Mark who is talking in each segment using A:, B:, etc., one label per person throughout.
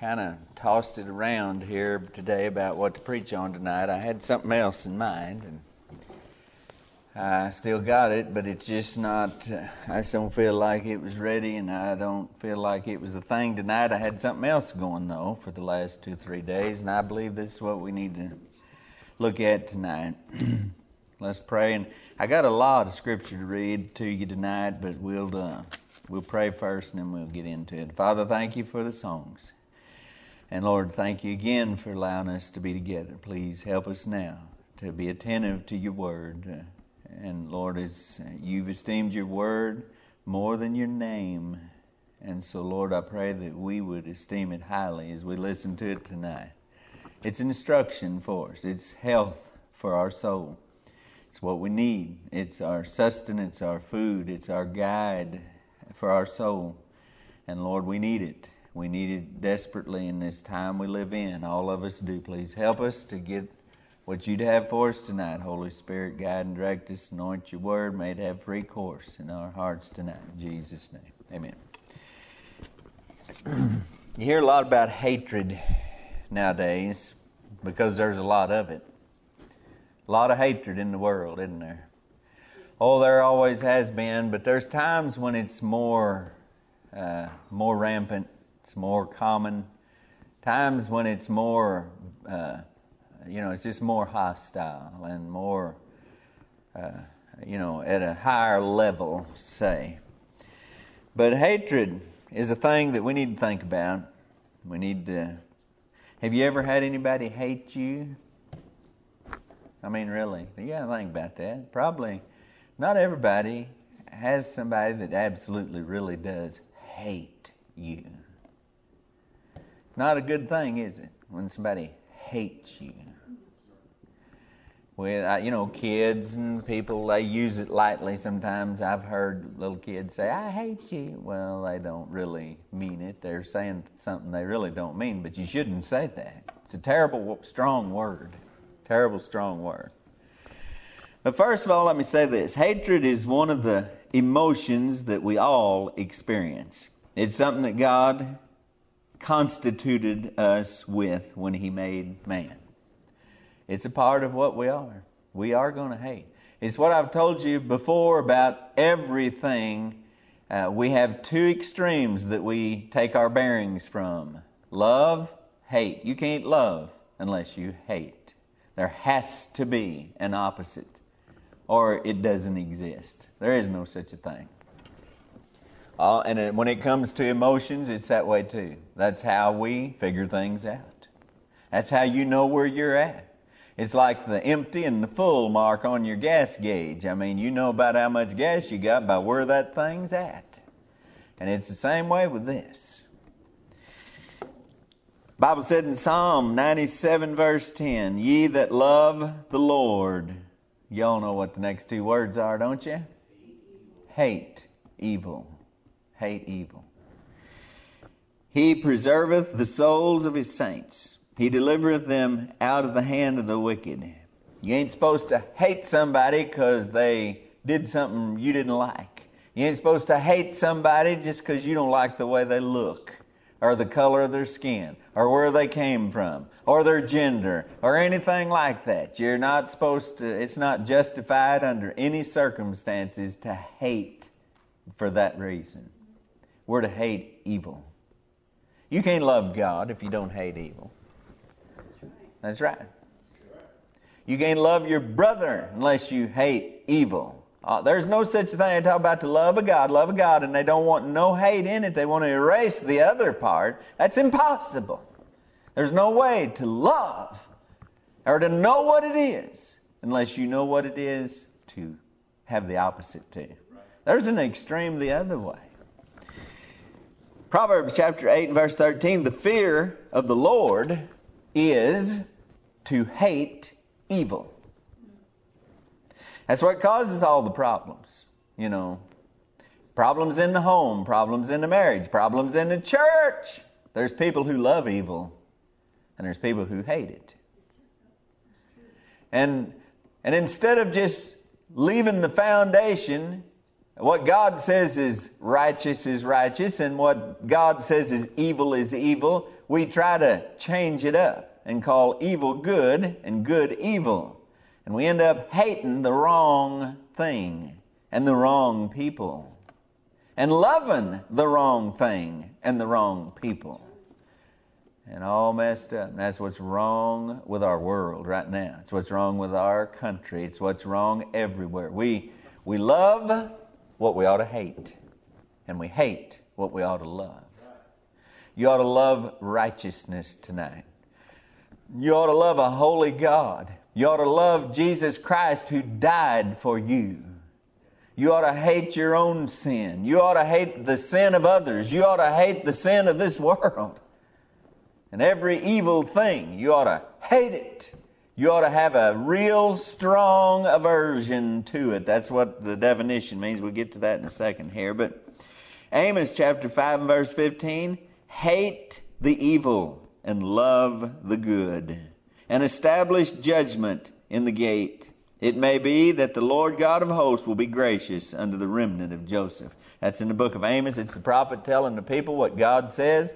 A: kind of tossed it around here today about what to preach on tonight. I had something else in mind, and I still got it, but it's just not, I just don't feel like it was ready, and I don't feel like it was a thing tonight. I had something else going, though, for the last 2-3 days, and I believe this is what we need to look at tonight. Let's pray. And I got a lot of scripture to read to you tonight, but we'll pray first, and then we'll get into it. Father, thank you for the songs. And Lord, thank you again for allowing us to be together. Please help us now to be attentive to your word. And Lord, as you've esteemed your word more than your name. And so, Lord, I pray that we would esteem it highly as we listen to it tonight. It's instruction for us. It's health for our soul. It's what we need. It's our sustenance, our food. It's our guide for our soul. And Lord, we need it. We need it desperately in this time we live in. All of us do. Please help us to get what you'd have for us tonight. Holy Spirit, guide and direct us. Anoint your word. May it have free course in our hearts tonight. In Jesus' name. Amen. You hear a lot about hatred nowadays because there's a lot of it. A lot of hatred in the world, isn't there? Oh, there always has been, but there's times when it's more rampant, it's more common. Times when it's more, it's just more hostile and more, at a higher level, say. But hatred is a thing that we need to think about. We need to. Have you ever had anybody hate you? I mean, really, you got to think about that. Probably not everybody has somebody that absolutely really does hate you. It's not a good thing, is it, when somebody hates you? With kids and people, they use it lightly sometimes. I've heard little kids say, "I hate you." Well, they don't really mean it. They're saying something they really don't mean, but you shouldn't say that. It's a terrible, strong word. Terrible, strong word. But first of all, let me say this. Hatred is one of the emotions that we all experience. It's something that God constituted us with when He made man. It's a part of what we are. We are going to hate. It's what I've told you before about everything. We have two extremes that we take our bearings from. Love, hate. You can't love unless you hate. There has to be an opposite, or it doesn't exist. There is no such a thing. And when it comes to emotions, it's that way too. That's how we figure things out. That's how you know where you're at. It's like the empty and the full mark on your gas gauge. I mean, you know about how much gas you got by where that thing's at. And it's the same way with this. Bible said in Psalm 97 verse 10, "Ye that love the Lord," y'all know what the next two words are, don't you? Hate evil. Hate evil. "He preserveth the souls of His saints. He delivereth them out of the hand of the wicked." You ain't supposed to hate somebody because they did something you didn't like. You ain't supposed to hate somebody just because you don't like the way they look, or the color of their skin, or where they came from, or their gender, or anything like that. You're not supposed to, it's not justified under any circumstances to hate for that reason. We're to hate evil. You can't love God if you don't hate evil. That's right. You can't love your brother unless you hate evil. There's no such thing. They talk about to love a God, and they don't want no hate in it. They want to erase the other part. That's impossible. There's no way to love or to know what it is unless you know what it is to have the opposite too. There's an extreme the other way. Proverbs chapter 8 and verse 13, "The fear of the Lord is to hate evil." That's what causes all the problems. Problems in the home, problems in the marriage, problems in the church. There's people who love evil, and there's people who hate it. And instead of just leaving the foundation, what God says is righteous, and what God says is evil, we try to change it up and call evil good and good evil. And we end up hating the wrong thing and the wrong people, and loving the wrong thing and the wrong people. And all messed up. And that's what's wrong with our world right now. It's what's wrong with our country. It's what's wrong everywhere. We love what we ought to hate, and we hate what we ought to love. You ought to love righteousness tonight. You ought to love a holy God. You ought to love Jesus Christ who died for you. You ought to hate your own sin. You ought to hate the sin of others. You ought to hate the sin of this world. And every evil thing, you ought to hate it. You ought to have a real strong aversion to it. That's what the definition means. We'll get to that in a second here. But Amos chapter 5 and verse 15, hate the evil and love the good, and establish judgment in the gate. It may be that the Lord God of hosts will be gracious unto the remnant of Joseph. That's in the book of Amos. It's the prophet telling the people what God says.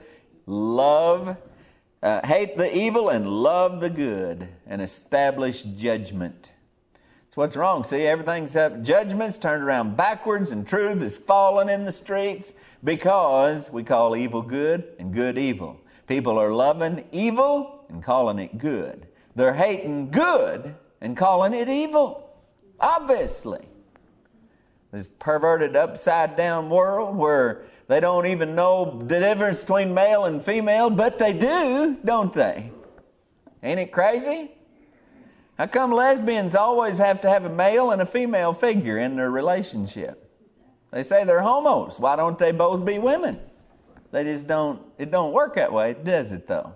A: Hate the evil and love the good, and establish judgment. That's what's wrong. See, everything's up. Judgment's turned around backwards, and truth is falling in the streets because we call evil good and good evil. People are loving evil and calling it good. They're hating good and calling it evil. Obviously. This perverted upside down world where they don't even know the difference between male and female, but they do, don't they? Ain't it crazy? How come lesbians always have to have a male and a female figure in their relationship? They say they're homos. Why don't they both be women? They just don't, it don't work that way, does it though?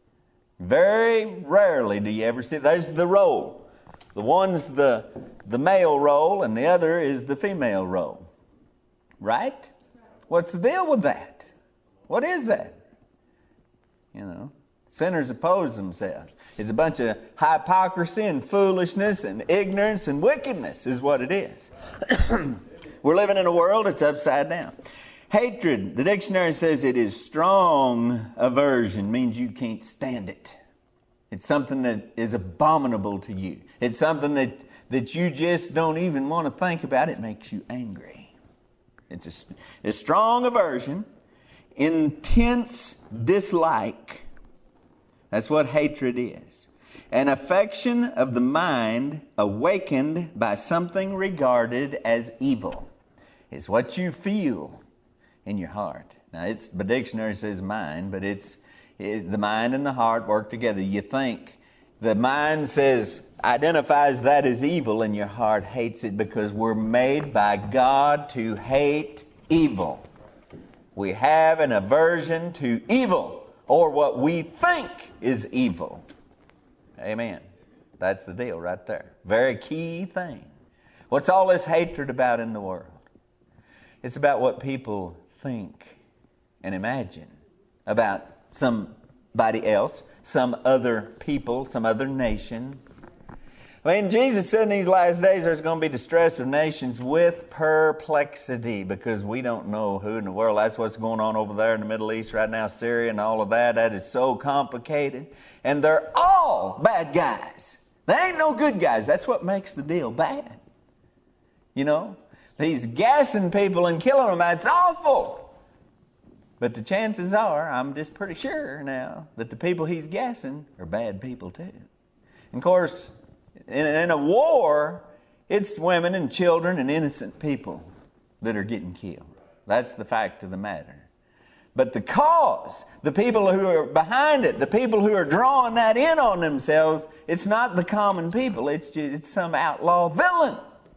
A: Very rarely do you ever see, there's the role. The one's the male role and the other is the female role. Right? What's the deal with that? What is that? You know, sinners oppose themselves. It's a bunch of hypocrisy and foolishness and ignorance and wickedness is what it is. We're living in a world that's upside down. Hatred, the dictionary says it is strong aversion, means you can't stand it. It's something that is abominable to you. It's something that you just don't even want to think about. It makes you angry. It's a strong aversion, intense dislike. That's what hatred is. An affection of the mind awakened by something regarded as evil. It's what you feel in your heart. Now, the dictionary says mind, but the mind and the heart work together. You think. The mind identifies that as evil, and your heart hates it because we're made by God to hate evil. We have an aversion to evil, or what we think is evil. Amen. That's the deal right there. Very key thing. What's all this hatred about in the world? It's about what people think and imagine about somebody else, some other people, some other nation. I mean, Jesus said in these last days there's going to be distress of nations with perplexity because we don't know who in the world. That's what's going on over there in the Middle East right now, Syria and all of that. That is so complicated. And they're all bad guys. There ain't no good guys. That's what makes the deal bad. You know, he's gassing people and killing them. It's awful. But the chances are, I'm just pretty sure now, that the people he's gassing are bad people too. And of course, in a war, it's women and children and innocent people that are getting killed. That's the fact of the matter. But the cause, the people who are behind it, the people who are drawing that in on themselves, it's not the common people. It's some outlaw villain.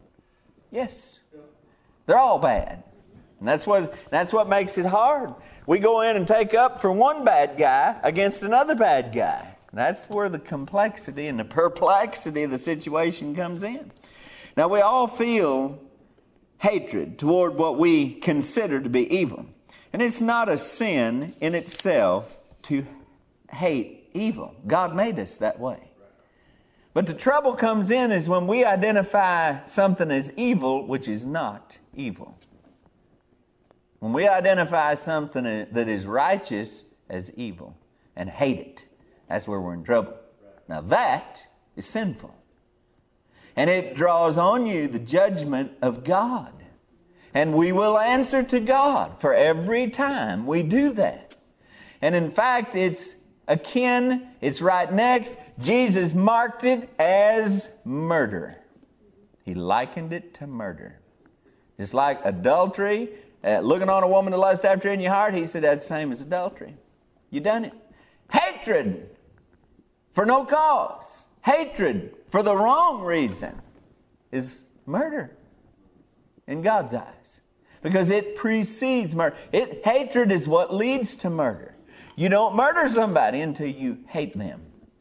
A: Yes. They're all bad. And that's what makes it hard. We go in and take up for one bad guy against another bad guy. That's where the complexity and the perplexity of the situation comes in. Now, we all feel hatred toward what we consider to be evil. And it's not a sin in itself to hate evil. God made us that way. But the trouble comes in is when we identify something as evil, which is not evil. When we identify something that is righteous as evil. and hate it. That's where we're in trouble. Now that is sinful. And it draws on you the judgment of God. And we will answer to God for every time we do that. And in fact, it's akin, it's right next. Jesus marked it as murder. He likened it to murder. Just like adultery, looking on a woman to lust after in your heart, he said that's the same as adultery. You done it. Hatred for no cause. Hatred for the wrong reason is murder in God's eyes. Because it precedes murder. Hatred is what leads to murder. You don't murder somebody until you hate them.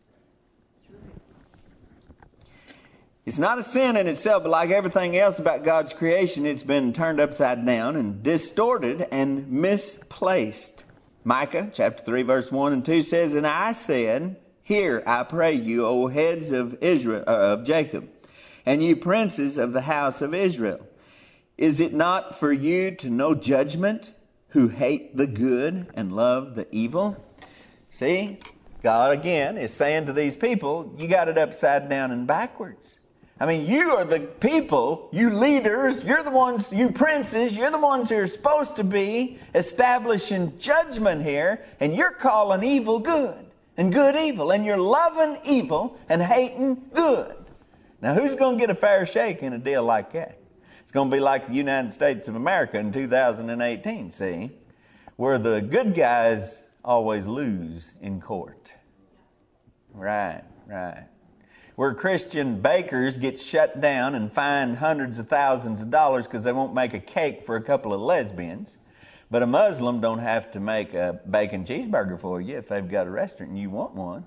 A: It's not a sin in itself, but like everything else about God's creation, it's been turned upside down and distorted and misplaced. Micah chapter 3 verse 1 and 2 says, "And I said, Hear, I pray you, O heads of Israel, of Jacob, and you princes of the house of Israel. Is it not for you to know judgment, who hate the good and love the evil?" See, God again is saying to these people, you got it upside down and backwards. I mean, you are the people, you leaders, you're the ones, you princes, you're the ones who are supposed to be establishing judgment here, and you're calling evil good and good evil, and you're loving evil and hating good. Now, who's going to get a fair shake in a deal like that? It's going to be like the United States of America in 2018, see, where the good guys always lose in court. Right. Where Christian bakers get shut down and fined hundreds of thousands of dollars because they won't make a cake for a couple of lesbians. But a Muslim don't have to make a bacon cheeseburger for you if they've got a restaurant and you want one.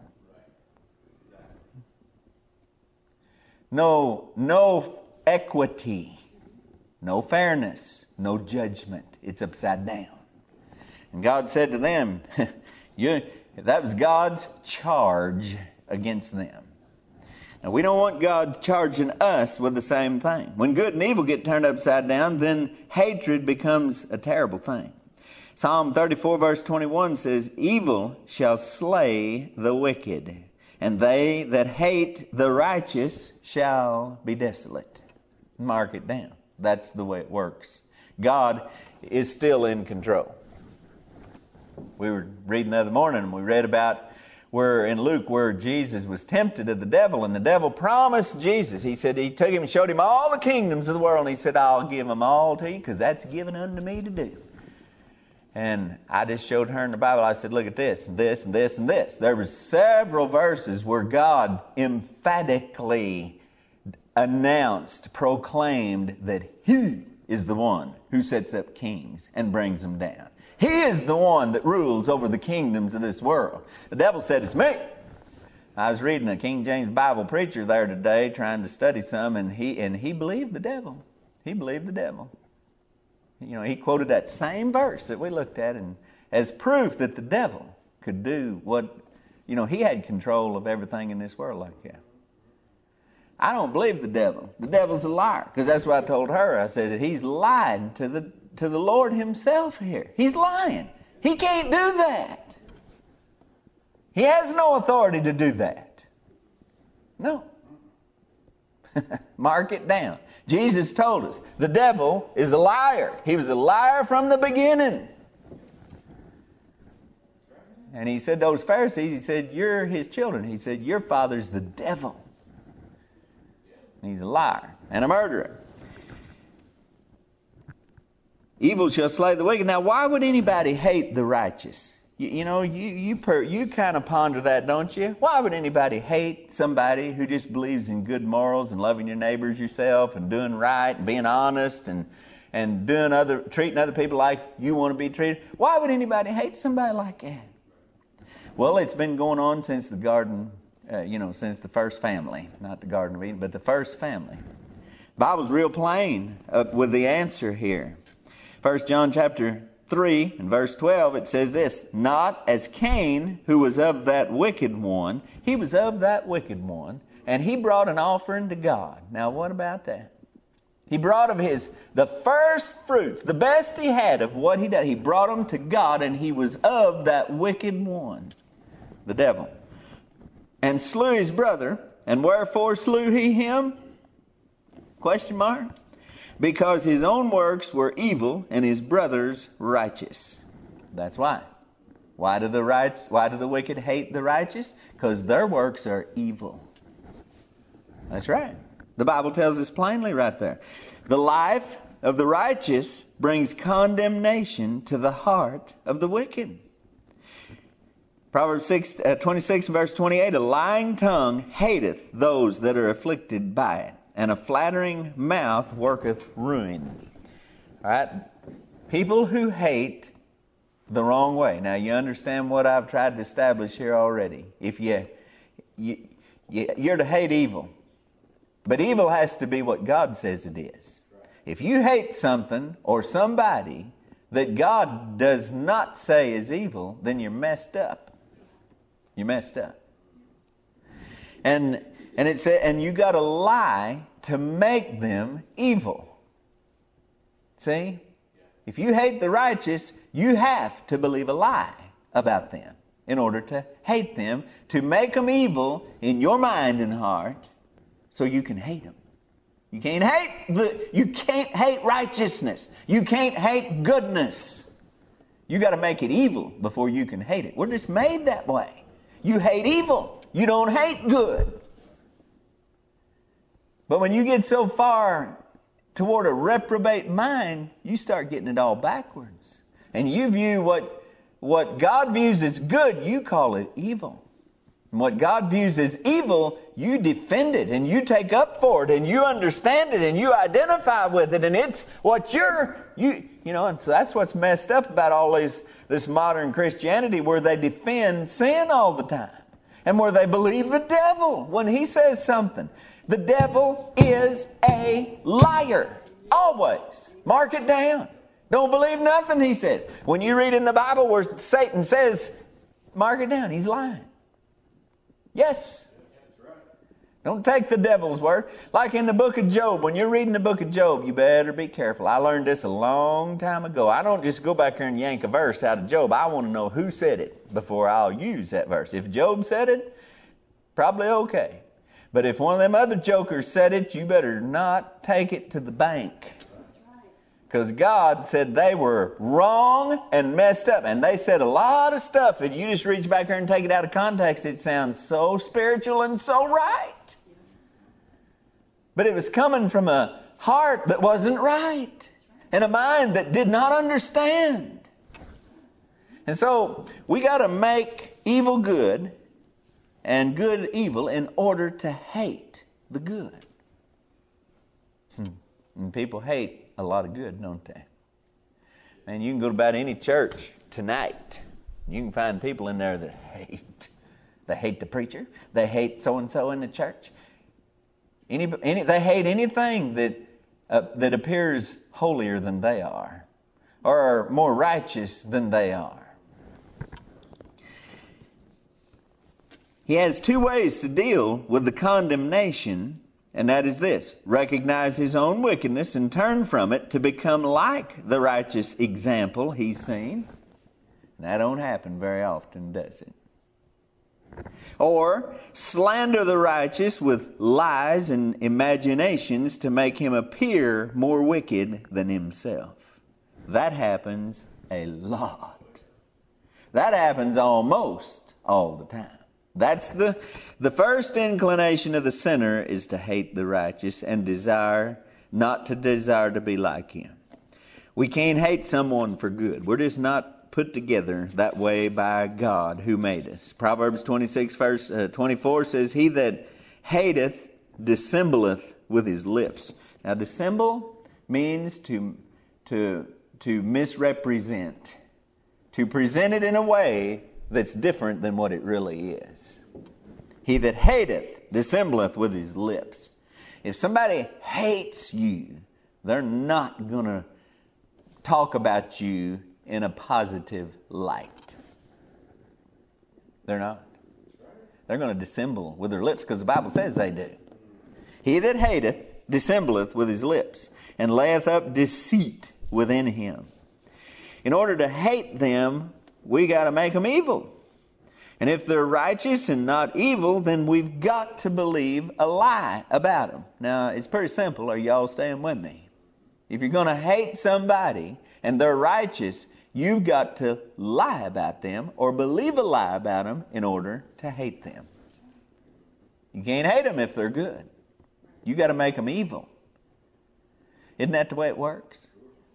A: No equity, no fairness, no judgment. It's upside down. And God said to them, that was God's charge against them. Now, we don't want God charging us with the same thing. When good and evil get turned upside down, then hatred becomes a terrible thing. Psalm 34 verse 21 says, "Evil shall slay the wicked, and they that hate the righteous shall be desolate." Mark it down. That's the way it works. God is still in control. We were reading the other morning, and we read about where in Luke where Jesus was tempted of the devil, and the devil promised Jesus. He said, he took him and showed him all the kingdoms of the world, and he said, "I'll give them all to you because that's given unto me to do." And I just showed her in the Bible. I said, look at this, and this, and this, and this. There were several verses where God emphatically announced, proclaimed that He is the one who sets up kings and brings them down. He is the one that rules over the kingdoms of this world. The devil said, "It's me." I was reading a King James Bible preacher there today trying to study some, and he believed the devil. He believed the devil. You know, he quoted that same verse that we looked at and as proof that the devil could do what, you know, he had control of everything in this world like that. I don't believe the devil. The devil's a liar, because that's what I told her. I said that he's lying to the Lord himself here. He's lying. He can't do that. He has no authority to do that. No. Mark it down. Jesus told us the devil is a liar. He was a liar from the beginning. And he said those Pharisees, he said, "You're his children." He said, "Your father's the devil." And he's a liar and a murderer. Evil shall slay the wicked. Now, why would anybody hate the righteous? You kind of ponder that, don't you? Why would anybody hate somebody who just believes in good morals and loving your neighbors yourself and doing right and being honest and treating other people like you want to be treated? Why would anybody hate somebody like that? Well, it's been going on since the garden, since the first family, not the Garden of Eden, but the first family. The Bible's real plain with the answer here. 1 John chapter 3 and verse 12, it says this: "Not as Cain, who was of that wicked one." He was of that wicked one, and he brought an offering to God. Now, what about that? He brought of the first fruits, the best he had of what he did. He brought them to God, and he was of that wicked one. the devil, and slew his brother. And wherefore slew he him? Question mark. Because his own works were evil and his brother's righteous. That's why. Why do the wicked hate the righteous? Because their works are evil. That's right. The Bible tells us plainly right there. The life of the righteous brings condemnation to the heart of the wicked. Proverbs 26 verse 28, a lying tongue hateth those that are afflicted by it, and a flattering mouth worketh ruin. All right? People who hate the wrong way. Now, you understand what I've tried to establish here already. If you're to hate evil, but evil has to be what God says it is. If you hate something or somebody that God does not say is evil, then you're messed up. You're messed up. And it said, and you got to lie to make them evil. See? If you hate the righteous, you have to believe a lie about them in order to hate them, to make them evil in your mind and heart, so you can hate them. You can't hate righteousness. You can't hate goodness. You got to make it evil before you can hate it. We're just made that way. You hate evil. You don't hate good. But when you get so far toward a reprobate mind, you start getting it all backwards. And you view what God views as good, you call it evil. And what God views as evil, you defend it and you take up for it and you understand it and you identify with it, and it's what and so that's what's messed up about all this modern Christianity, where they defend sin all the time and where they believe the devil when he says something. The devil is a liar. Always. Mark it down. Don't believe nothing he says. When you read in the Bible where Satan says, mark it down, he's lying. Yes. Don't take the devil's word. Like in the book of Job. When you're reading the book of Job, you better be careful. I learned this a long time ago. I don't just go back there and yank a verse out of Job. I want to know who said it before I'll use that verse. If Job said it, probably okay. But if one of them other jokers said it, you better not take it to the bank. Because God said they were wrong and messed up. And they said a lot of stuff. If you just reach back there and take it out of context, it sounds so spiritual and so right. But it was coming from a heart that wasn't right. And a mind that did not understand. And so we got to make evil good and good evil in order to hate the good. And people hate a lot of good, don't they? Man, you can go to about any church tonight. You can find people in there that hate. They hate the preacher. They hate so-and-so in the church. They hate anything that appears holier than they are, or more righteous than they are. He has two ways to deal with the condemnation, and that is this: recognize his own wickedness and turn from it to become like the righteous example he's seen. That don't happen very often, does it? Or slander the righteous with lies and imaginations to make him appear more wicked than himself. That happens a lot. That happens almost all the time. That's the first inclination of the sinner, is to hate the righteous and not to desire to be like him. We can't hate someone for good. We're just not put together that way by God who made us. Proverbs 26 verse 24 says, he that hateth dissembleth with his lips. Now, dissemble means to misrepresent, to present it in a way that's different than what it really is. He that hateth dissembleth with his lips. If somebody hates you, they're not going to talk about you in a positive light. They're not. They're going to dissemble with their lips, because the Bible says they do. He that hateth dissembleth with his lips, and layeth up deceit within him. In order to hate them, we got to make them evil. And if they're righteous and not evil, then we've got to believe a lie about them. Now, it's pretty simple. Are y'all staying with me? If you're going to hate somebody and they're righteous, you've got to lie about them or believe a lie about them in order to hate them. You can't hate them if they're good. You got to make them evil. Isn't that the way it works?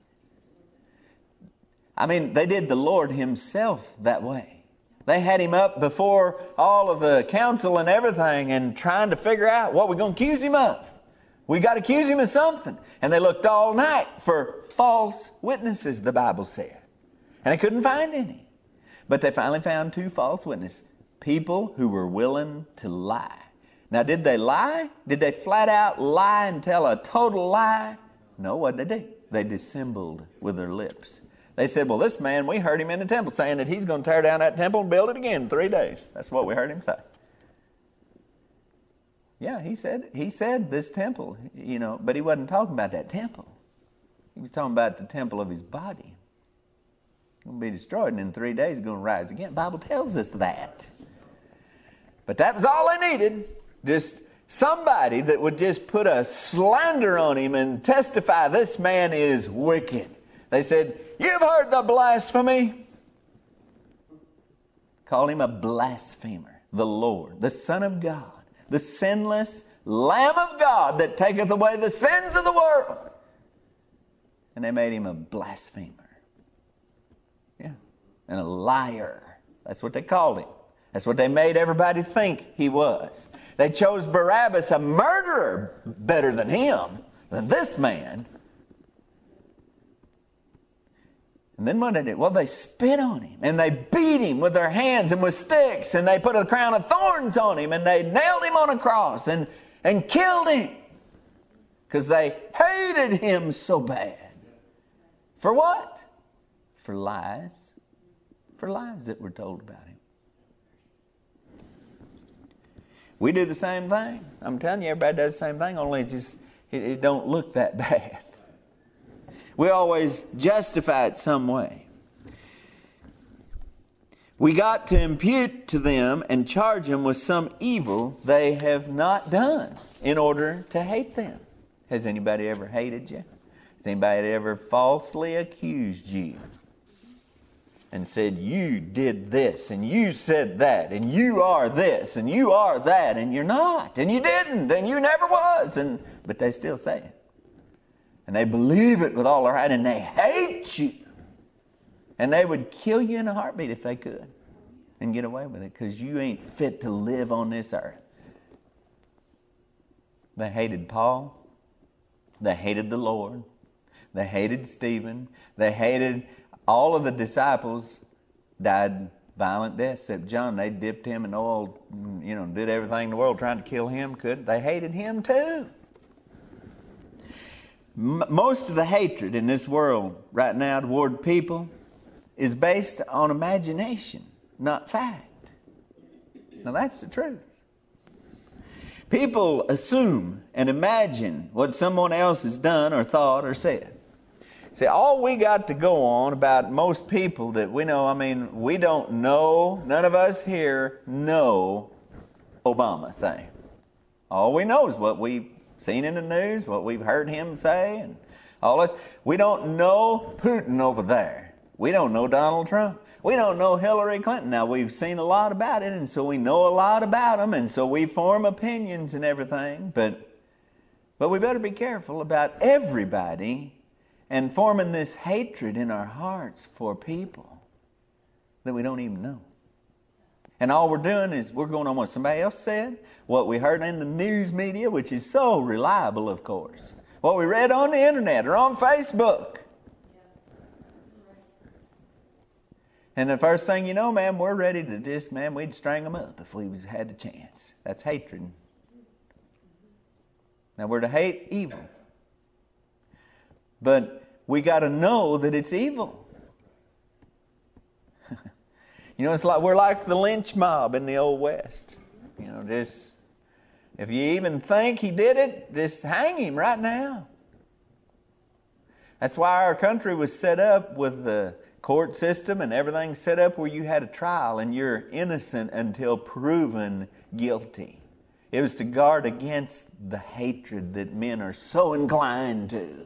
A: I mean, they did the Lord himself that way. They had him up before all of the council and everything and trying to figure out what we're going to accuse him of. We got to accuse him of something. And they looked all night for false witnesses, the Bible said. And they couldn't find any. But they finally found 2 false witnesses. People who were willing to lie. Now, did they lie? Did they flat out lie and tell a total lie? No, what did they do? They dissembled with their lips. They said, well, this man, we heard him in the temple saying that he's going to tear down that temple and build it again in 3 days. That's what we heard him say. Yeah, he said this temple, but he wasn't talking about that temple. He was talking about the temple of his body. It's going to be destroyed, and in 3 days it's going to rise again. The Bible tells us that. But that was all they needed. Just somebody that would just put a slander on him and testify this man is wicked. They said, you've heard the blasphemy. Call him a blasphemer. The Lord, the Son of God, the sinless Lamb of God that taketh away the sins of the world. And they made him a blasphemer. Yeah. And a liar. That's what they called him. That's what they made everybody think he was. They chose Barabbas, a murderer, better than him, than this man. And then what did they do? Well, they spit on him, and they beat him with their hands and with sticks, and they put a crown of thorns on him, and they nailed him on a cross and killed him. Because they hated him so bad. For what? For lies. For lies that were told about him. We do the same thing. I'm telling you, everybody does the same thing, only it don't look that bad. We always justify it some way. We got to impute to them and charge them with some evil they have not done in order to hate them. Has anybody ever hated you? Has anybody ever falsely accused you and said, you did this, and you said that, and you are this, and you are that, and you're not, and you didn't, and you never was, but they still say it. And they believe it with all their heart, and they hate you. And they would kill you in a heartbeat if they could and get away with it, because you ain't fit to live on this earth. They hated Paul. They hated the Lord. They hated Stephen. They hated all of the disciples. Died violent deaths except John. They dipped him in oil, did everything in the world trying to kill him. They hated him too. Most of the hatred in this world right now toward people is based on imagination, not fact. Now that's the truth. People assume and imagine what someone else has done or thought or said. See, all we got to go on about most people that we know, we don't know, none of us here know Obama thing. All we know is what we've seen in the news, what we've heard him say, and all this. We don't know Putin over there. We don't know Donald Trump. We don't know Hillary Clinton. Now, we've seen a lot about it, and so we know a lot about them, and so we form opinions and everything, but we better be careful about everybody and forming this hatred in our hearts for people that we don't even know. And all we're doing is we're going on what somebody else said, what we heard in the news media, which is so reliable, of course, what we read on the internet or on Facebook. And the first thing you know, man, we're ready to we'd string them up if we had the chance. That's hatred. Now, we're to hate evil. But we got to know that it's evil. It's like we're like the lynch mob in the Old West. If you even think he did it, just hang him right now. That's why our country was set up with the court system and everything set up where you had a trial and you're innocent until proven guilty. It was to guard against the hatred that men are so inclined to.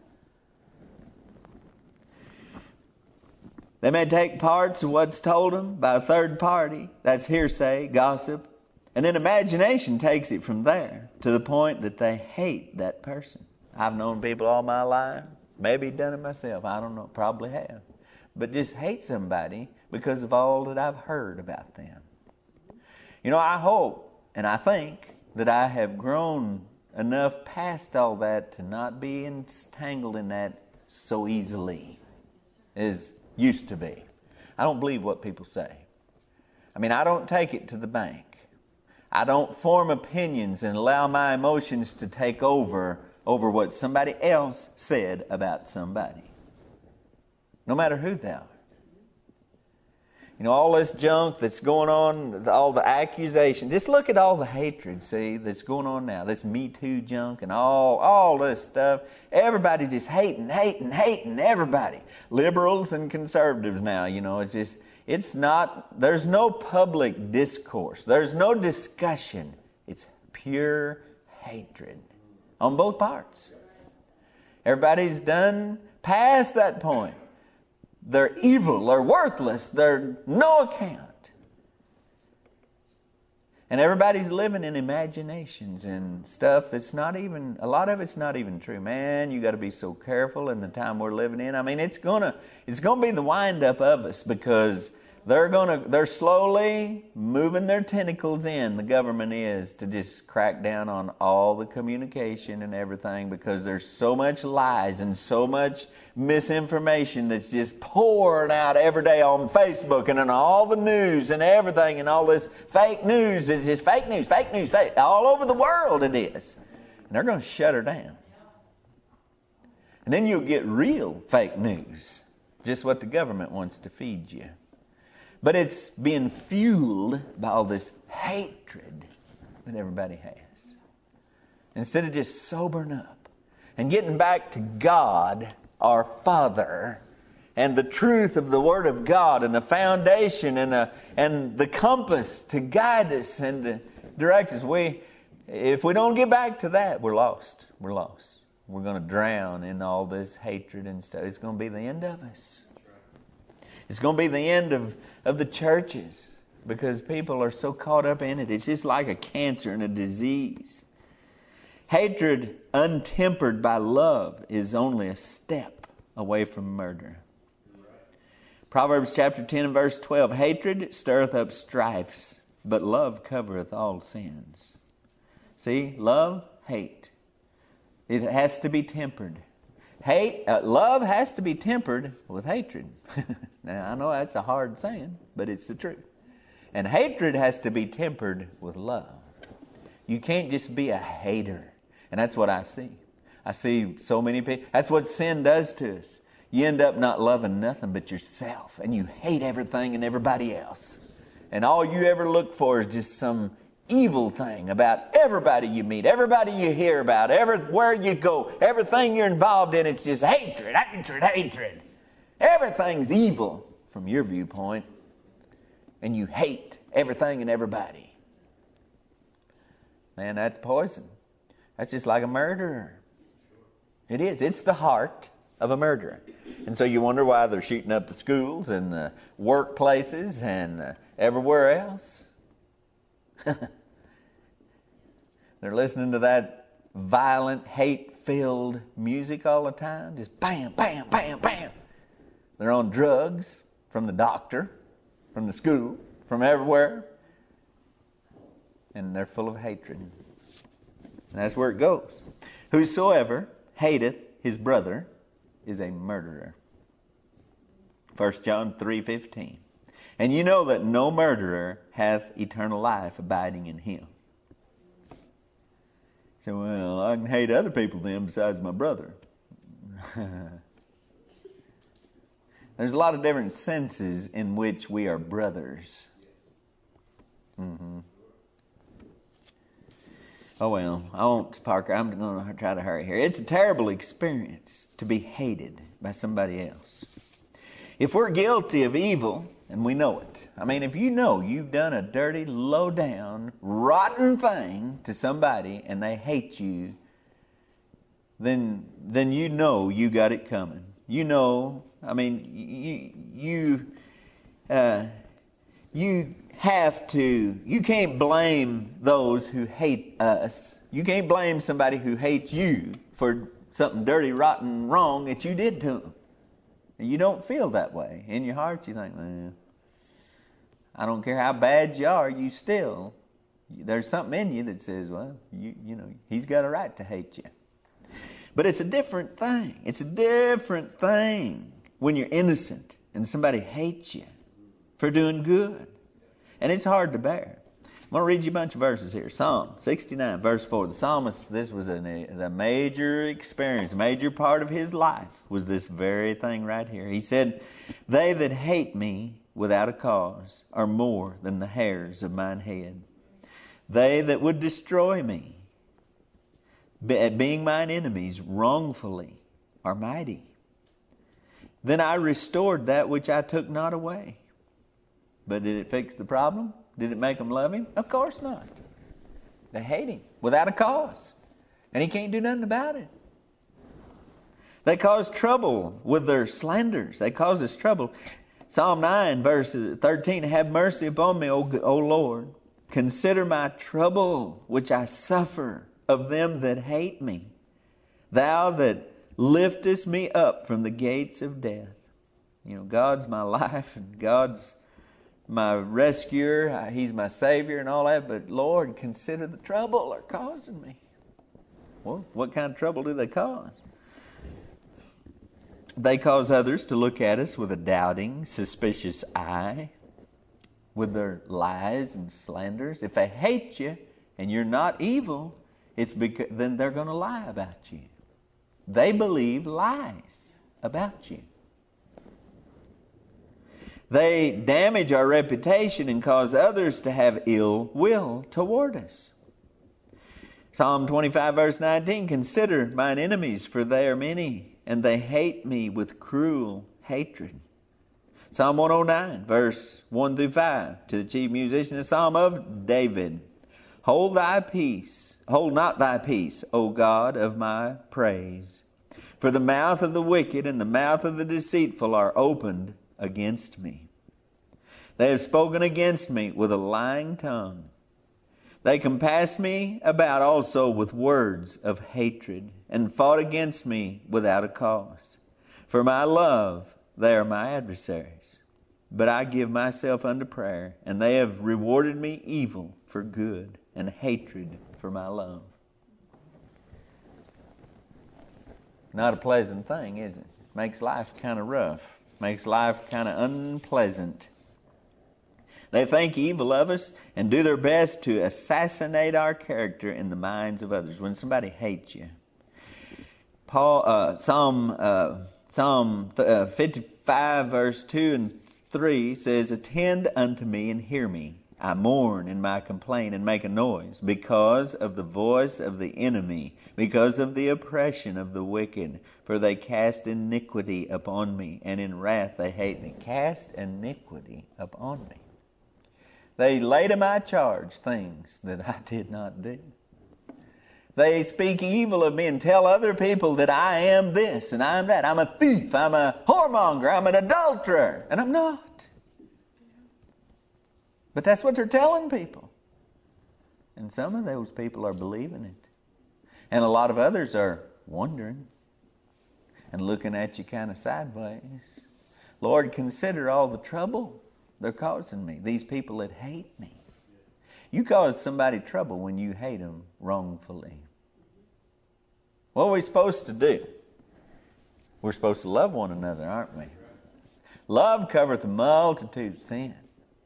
A: They may take parts of what's told them by a third party. That's hearsay, gossip. And then imagination takes it from there to the point that they hate that person. I've known people all my life, maybe done it myself, I don't know, probably have. But just hate somebody because of all that I've heard about them. You know, I hope and I think that I have grown enough past all that to not be entangled in that so easily as used to be. I don't believe what people say. I mean, I don't take it to the bank. I don't form opinions and allow my emotions to take over what somebody else said about somebody. No matter who they are. You know, all this junk that's going on, all the accusations. Just look at all the hatred, see, that's going on now. This Me Too junk and all this stuff. Everybody just hating everybody. Liberals and conservatives now, you know, there's no public discourse. There's no discussion. It's pure hatred on both parts. Everybody's done past that point. They're evil, they're worthless, they're no account. And everybody's living in imaginations and stuff that's not even, a lot of it's not even true. Man, you got to be so careful in the time we're living in. I mean, it's gonna be the wind up of us because they're slowly moving their tentacles in, the government is, to just crack down on all the communication and everything because there's so much lies and so much misinformation that's just poured out every day on Facebook and on all the news and everything and all this fake news. It's just fake news. All over the world it is. And they're going to shut her down. And then you'll get real fake news. Just what the government wants to feed you. But it's being fueled by all this hatred that everybody has. Instead of just sobering up and getting back to God, our Father, and the truth of the Word of God, and the foundation and the compass to guide us and to direct us. If we don't get back to that, we're lost. We're lost. We're going to drown in all this hatred and stuff. It's going to be the end of us. It's going to be the end of the churches because people are so caught up in it. It's just like a cancer and a disease. Hatred untempered by love is only a step away from murder. Proverbs chapter 10 and verse 12. Hatred stirreth up strifes, but love covereth all sins. See, love, hate. It has to be tempered. Love has to be tempered with hatred. Now, I know that's a hard saying, but it's the truth. And hatred has to be tempered with love. You can't just be a hater. And that's what I see. I see so many people. That's what sin does to us. You end up not loving nothing but yourself. And you hate everything and everybody else. And all you ever look for is just some evil thing about everybody you meet, everybody you hear about, everywhere you go, everything you're involved in. It's just hatred. Everything's evil from your viewpoint. And you hate everything and everybody. Man, that's poison. That's just like a murderer. It is. It's the heart of a murderer. And so you wonder why they're shooting up the schools and the workplaces and everywhere else. They're listening to that violent, hate-filled music all the time. Just bam, bam, bam, bam. They're on drugs from the doctor, from the school, from everywhere. And they're full of hatred. And that's where it goes. Whosoever hateth his brother is a murderer. 1 John 3:15. And you know that no murderer hath eternal life abiding in him. So, well, I can hate other people then besides my brother. There's a lot of different senses in which we are brothers. Mm-hmm. Oh, well, I won't, Parker. I'm going to try to hurry here. It's a terrible experience to be hated by somebody else. If we're guilty of evil, and we know it, I mean, if you know you've done a dirty, low-down, rotten thing to somebody and they hate you, then you know you got it coming. You know, I mean, you have to, you can't blame those who hate us. You can't blame somebody who hates you for something dirty, rotten, wrong that you did to them. And you don't feel that way. In your heart, you think, well, I don't care how bad you are, you still, there's something in you that says, well, you know, he's got a right to hate you. But it's a different thing. It's a different thing when you're innocent and somebody hates you for doing good. And it's hard to bear. I'm going to read you a bunch of verses here. Psalm 69, verse 4. The psalmist, this was a major experience, a major part of his life was this very thing right here. He said, "They that hate me without a cause are more than the hairs of mine head. They that would destroy me, being mine enemies wrongfully, are mighty. Then I restored that which I took not away." But did it fix the problem? Did it make them love him? Of course not. They hate him without a cause. And he can't do nothing about it. They cause trouble with their slanders. They cause us trouble. Psalm 9, verse 13, "Have mercy upon me, O Lord. Consider my trouble which I suffer of them that hate me. Thou that liftest me up from the gates of death." You know, God's my life and God's my rescuer. He's my Savior and all that. But Lord, consider the trouble they're causing me. Well, what kind of trouble do they cause? They cause others to look at us with a doubting, suspicious eye, with their lies and slanders. If they hate you and you're not evil, it's because then they're going to lie about you. They believe lies about you. They damage our reputation and cause others to have ill will toward us. Psalm 25, verse 19, "Consider mine enemies, for they are many, and they hate me with cruel hatred." Psalm 109, verse 1 through 5, to the chief musician, a psalm of David. "Hold thy peace, hold not thy peace, O God of my praise. For the mouth of the wicked and the mouth of the deceitful are opened against me. They have spoken against me with a lying tongue. They compassed me about also with words of hatred, and fought against me without a cause. For my love, they are my adversaries. But I give myself unto prayer, and they have rewarded me evil for good, and hatred for my love." Not a pleasant thing, is it? Makes life kind of rough. Makes life kind of unpleasant. They think evil of us and do their best to assassinate our character in the minds of others. When somebody hates you. Psalm 55, verse 2 and 3 says, "Attend unto me and hear me. I mourn in my complaint and make a noise because of the voice of the enemy, because of the oppression of the wicked. For they cast iniquity upon me, and in wrath they hate me." Cast iniquity upon me. They lay to my charge things that I did not do. They speak evil of me and tell other people that I am this and I am that. I'm a thief, I'm a whoremonger, I'm an adulterer. And I'm not. But that's what they're telling people. And some of those people are believing it. And a lot of others are wondering and looking at you kind of sideways. Lord, consider all the trouble they're causing me. These people that hate me. You cause somebody trouble when you hate them wrongfully. What are we supposed to do? We're supposed to love one another, aren't we? Love covereth a multitude of sin.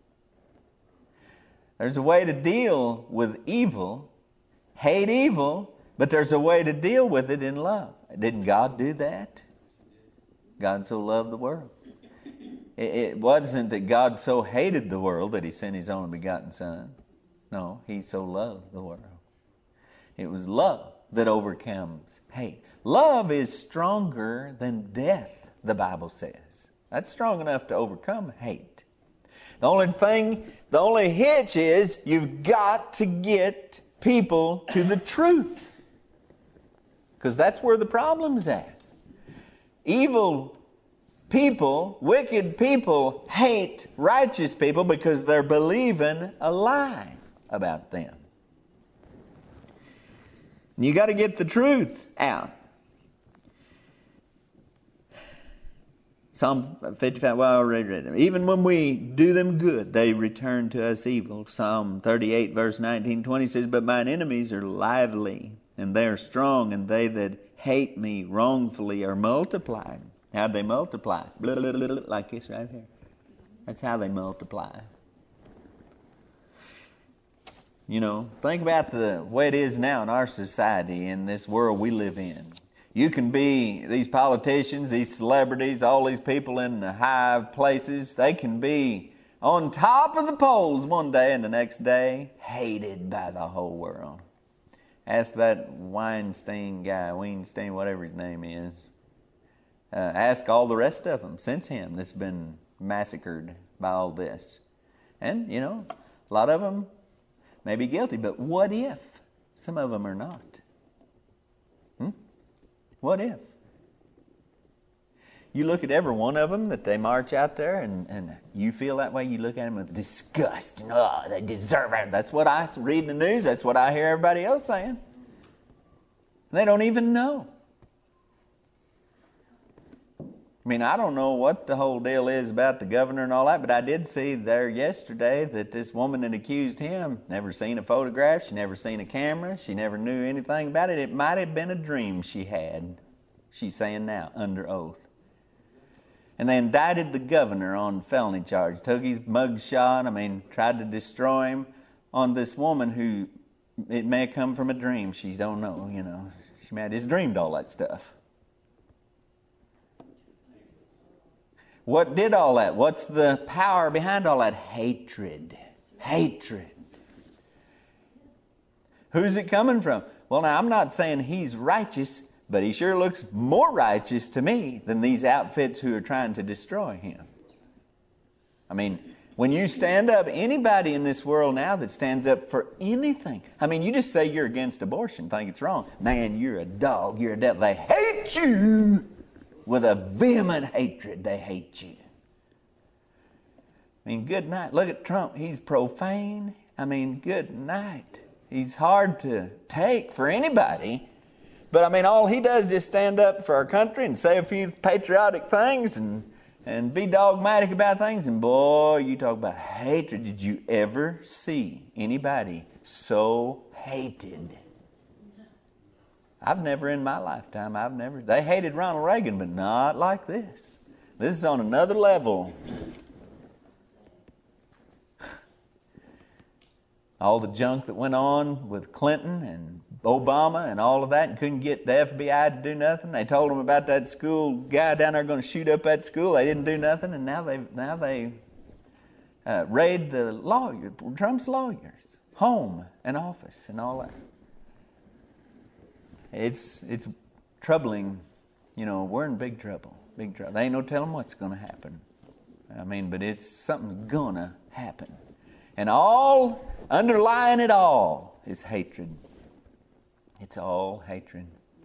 A: There's a way to deal with evil, hate evil, but there's a way to deal with it in love. Didn't God do that? God so loved the world. It wasn't that God so hated the world that He sent His only begotten Son. No, He so loved the world. It was love that overcomes hate. Love is stronger than death, the Bible says. That's strong enough to overcome hate. The only hitch is you've got to get people to the truth. Because that's where the problem's at. Evil people, wicked people, hate righteous people because they're believing a lie about them. You got to get the truth out. Psalm 55, well, I already read them. Even when we do them good, they return to us evil. Psalm 38, verse 19, 20 says, but mine enemies are lively, and they are strong, and they that hate me wrongfully are multiplied. How'd they multiply? Blah, blah, blah, blah, like this right here. That's how they multiply. You know, think about the way it is now in our society, in this world we live in. You can be, these politicians, these celebrities, all these people in the high places, they can be on top of the polls one day and the next day hated by the whole world. Ask that Weinstein guy, whatever his name is. Ask all the rest of them since him that's been massacred by all this. And, you know, a lot of them may be guilty, but what if some of them are not? What if? You look at every one of them that they march out there and you feel that way, you look at them with disgust. Oh, they deserve it. That's what I read in the news. That's what I hear everybody else saying. They don't even know. I mean, I don't know what the whole deal is about the governor and all that, but I did see there yesterday that this woman that accused him never seen a photograph, she never seen a camera, she never knew anything about it. It might have been a dream she had, she's saying now, under oath. And they indicted the governor on felony charge, took his mug shot, tried to destroy him on this woman who, it may have come from a dream, she don't know, you know. She may have just dreamed all that stuff. What did all that? What's the power behind all that? Hatred. Hatred. Who's it coming from? Well, now, I'm not saying he's righteous, but he sure looks more righteous to me than these outfits who are trying to destroy him. I mean, when you stand up, anybody in this world now that stands up for anything, you just say you're against abortion, think it's wrong. Man, you're a dog, you're a devil. They hate you. With a vehement hatred, they hate you. Good night. Look at Trump. He's profane. Good night. He's hard to take for anybody. But, all he does is just stand up for our country and say a few patriotic things and be dogmatic about things. And boy, you talk about hatred. Did you ever see anybody so hated? I've never in my lifetime, they hated Ronald Reagan, but not like this. This is on another level. All the junk that went on with Clinton and Obama and all of that, and couldn't get the FBI to do nothing. They told them about that school guy down there going to shoot up that school. They didn't do nothing, and now they raid the Trump's lawyers' home and office and all that. It's troubling. We're in big trouble. Big trouble. There ain't no telling what's going to happen. But it's something's going to happen. And all underlying it all is hatred. It's all hatred.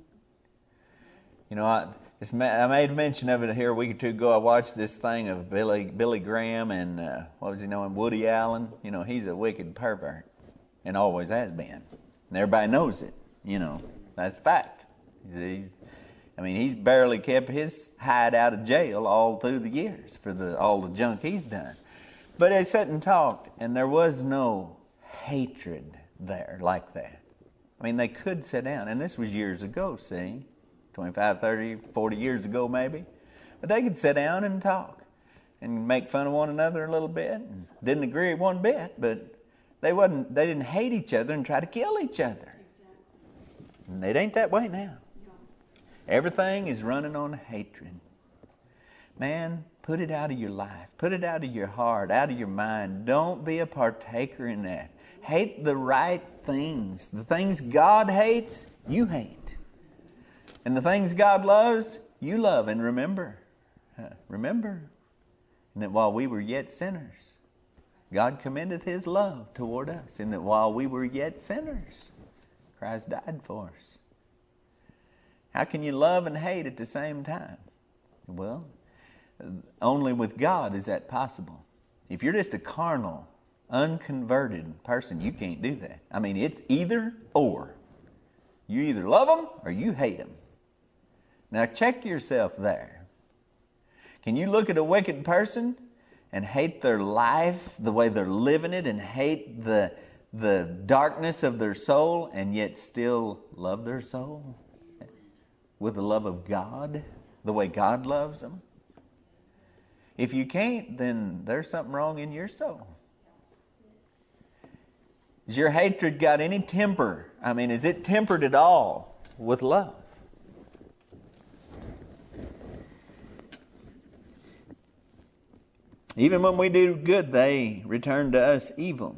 A: I made mention of it here a week or two ago. I watched this thing of Billy Graham and Woody Allen. He's a wicked pervert and always has been. And everybody knows it. That's fact. He's barely kept his hide out of jail all through the years for all the junk he's done. But they sat and talked, and there was no hatred there like that. They could sit down, and this was years ago, 25, 30, 40 years ago maybe. But they could sit down and talk and make fun of one another a little bit, and didn't agree one bit, but they didn't hate each other and try to kill each other. And it ain't that way now. Everything is running on hatred. Man, put it out of your life. Put it out of your heart, out of your mind. Don't be a partaker in that. Hate the right things. The things God hates, you hate. And the things God loves, you love. And remember, And that while we were yet sinners, God commendeth His love toward us. And that while we were yet sinners, Christ died for us. How can you love and hate at the same time? Well, only with God is that possible. If you're just a carnal, unconverted person, you can't do that. I mean, it's either or. You either love them or you hate them. Now check yourself there. Can you look at a wicked person and hate their life, the way they're living it, and hate the darkness of their soul, and yet still love their soul with the love of God, the way God loves them? If you can't, then there's something wrong in your soul. Has your hatred got any temper? I mean, is it tempered at all with love? Even when we do good, they return to us evil.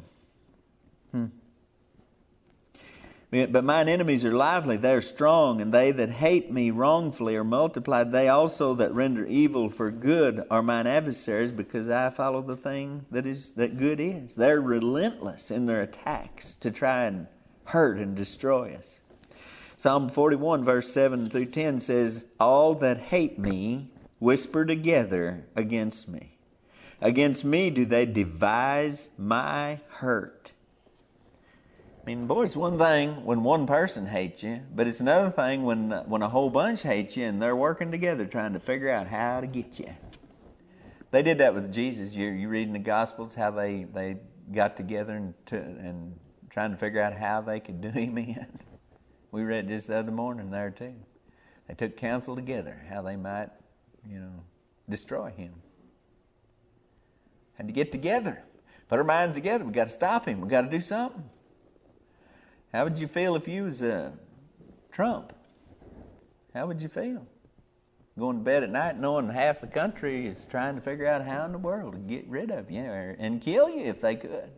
A: But mine enemies are lively, they are strong, and they that hate me wrongfully are multiplied. They also that render evil for good are mine adversaries, because I follow the thing that good is. They're relentless in their attacks to try and hurt and destroy us. Psalm 41 verse 7 through 10 says, all that hate me whisper together against me. Against me do they devise my hurt. I mean, boy, it's one thing when one person hates you, but it's another thing when a whole bunch hates you and they're working together trying to figure out how to get you. They did that with Jesus. You read in the Gospels how they got together and trying to figure out how they could do Him in. We read this the other morning there too. They took counsel together how they might, destroy Him. Had to get together, put our minds together. We got to stop Him. We got to do something. How would you feel if you was Trump? How would you feel? Going to bed at night knowing half the country is trying to figure out how in the world to get rid of you and kill you if they could.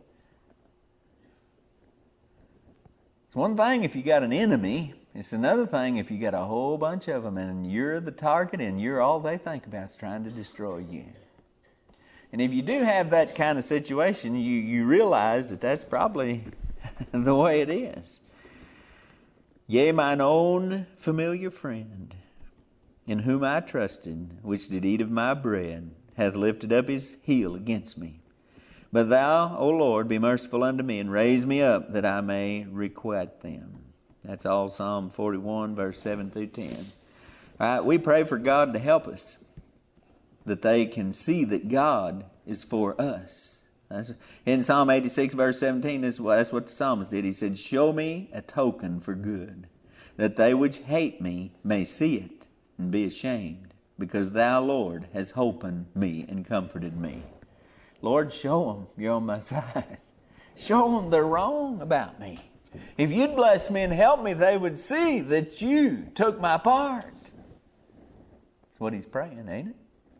A: It's one thing if you got an enemy. It's another thing if you got a whole bunch of them and you're the target and you're all they think about is trying to destroy you. And if you do have that kind of situation, you realize that that's probably the way it is. Yea, mine own familiar friend, in whom I trusted, which did eat of my bread, hath lifted up his heel against me. But thou, O Lord, be merciful unto me, and raise me up, that I may requite them. That's all Psalm 41, verse 7 through 10. All right, we pray for God to help us, that they can see that God is for us. In Psalm 86, verse 17, that's what the psalmist did. He said, show me a token for good, that they which hate me may see it and be ashamed, because thou, Lord, hast holpen me and comforted me. Lord, show them you're on my side. Show them they're wrong about me. If you'd bless me and help me, they would see that you took my part. That's what he's praying, ain't it?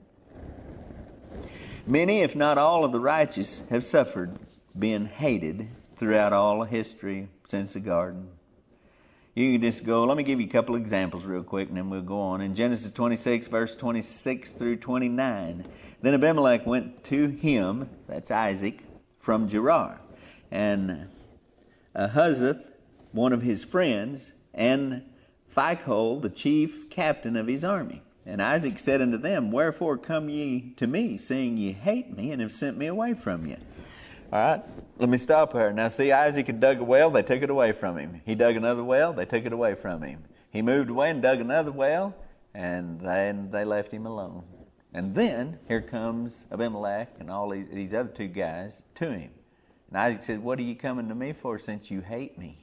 A: Many, if not all, of the righteous have suffered being hated throughout all history since the garden. You can just go, let me give you a couple examples real quick and then we'll go on. In Genesis 26, verse 26 through 29, then Abimelech went to him, that's Isaac, from Gerar, and Ahuzath, one of his friends, and Phicol, the chief captain of his army. And Isaac said unto them, wherefore come ye to me, seeing ye hate me, and have sent me away from you? All right, let me stop here. Now see, Isaac had dug a well, they took it away from him. He dug another well, they took it away from him. He moved away and dug another well, and then they left him alone. And then here comes Abimelech and all these other two guys to him. And Isaac said, what are you coming to me for since you hate me?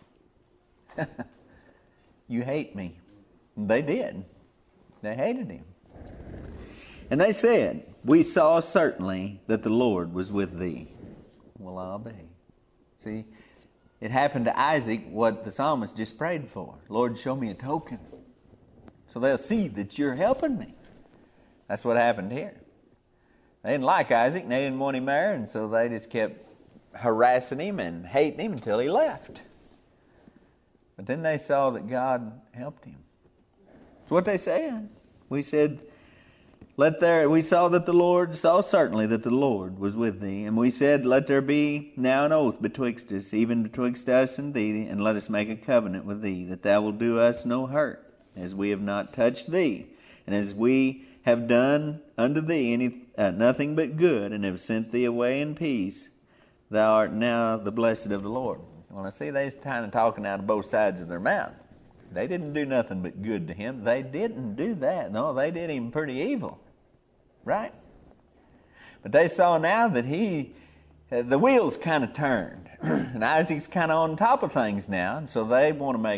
A: You hate me. And they did. They hated him. And they said, we saw certainly that the Lord was with thee. Well, I'll be. See, it happened to Isaac what the psalmist just prayed for. Lord, show me a token, so they'll see that you're helping me. That's what happened here. They didn't like Isaac, and they didn't want him there, and so they just kept harassing him and hating him until he left. But then they saw that God helped him. That's what they said. We said, we saw certainly that the Lord was with thee. And we said, let there be now an oath betwixt us, even betwixt us and thee, and let us make a covenant with thee, that thou wilt do us no hurt, as we have not touched thee, and as we have done unto thee nothing but good, and have sent thee away in peace. Thou art now the blessed of the Lord. Well, I see they's kind of talking out of both sides of their mouth. They didn't do nothing but good to him. They didn't do that. No, they did him pretty evil. Right? But they saw now that the wheels kind of turned. And Isaac's kind of on top of things now. And so they want to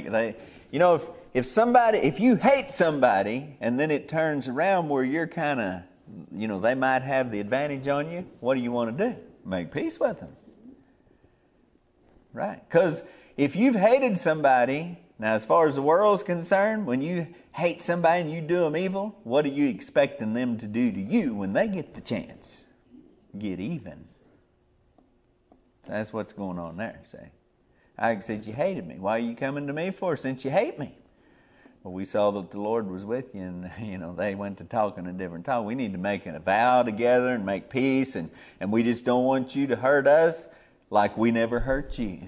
A: if you hate somebody and then it turns around where you're kind of, they might have the advantage on you, what do you want to do? Make peace with them. Right? Because if you've hated somebody, now as far as the world's concerned, when you hate somebody and you do them evil, what are you expecting them to do to you when they get the chance? Get even. So that's what's going on there, see. Isaac said, you hated me. Why are you coming to me for since you hate me? Well, we saw that the Lord was with you, and they went to talking a different talk. We need to make a vow together and make peace, and we just don't want you to hurt us like we never hurt you.